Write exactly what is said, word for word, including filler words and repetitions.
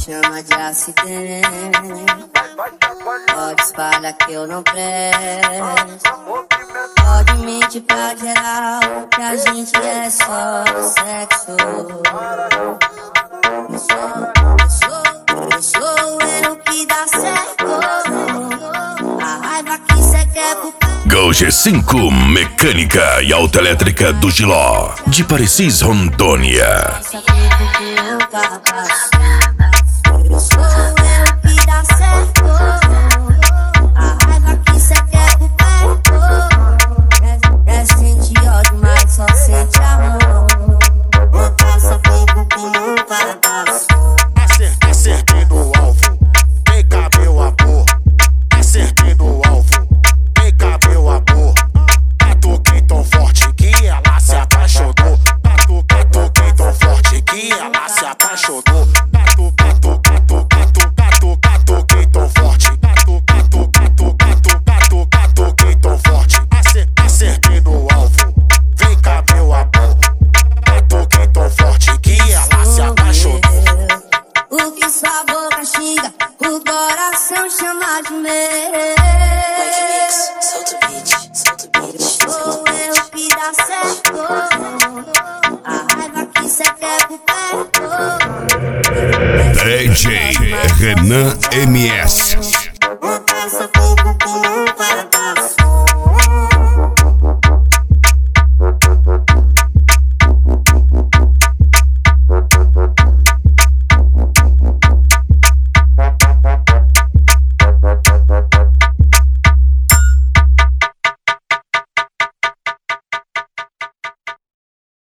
chama de acidente. Pode espalhar que eu não presto. Pode mentir pra geral que a gente é só sexo. Eu sou, eu sou, eu sou eu que dá certo. A raiva que cê quer pro pé. Gol G cinco Mecânica e Autoelétrica do Giló, de Parecis, Rondônia. Eu sou eu que dá certo. A raiva que cê quer por perto. Quer sentir ódio, mas só sente amor. Botar essa fogo como um parapaço. Acertei no alvo, pega meu amor. Acertei no alvo, pega meu amor. Catuquei tão forte que ela se apaixonou. Catuquei tão forte que ela se apaixonou. Catuquei tão forte, catuquei tão forte. Acertei no alvo, vem cá meu amor. Catuquei tão forte que ela se apaixonou. O que sua boca xinga, o coração chama de meu. Solta o beat, solta o beat. Sou eu que dá certo. A raiva que cê quer por perto. D J Renan M S. Botar essa fogo como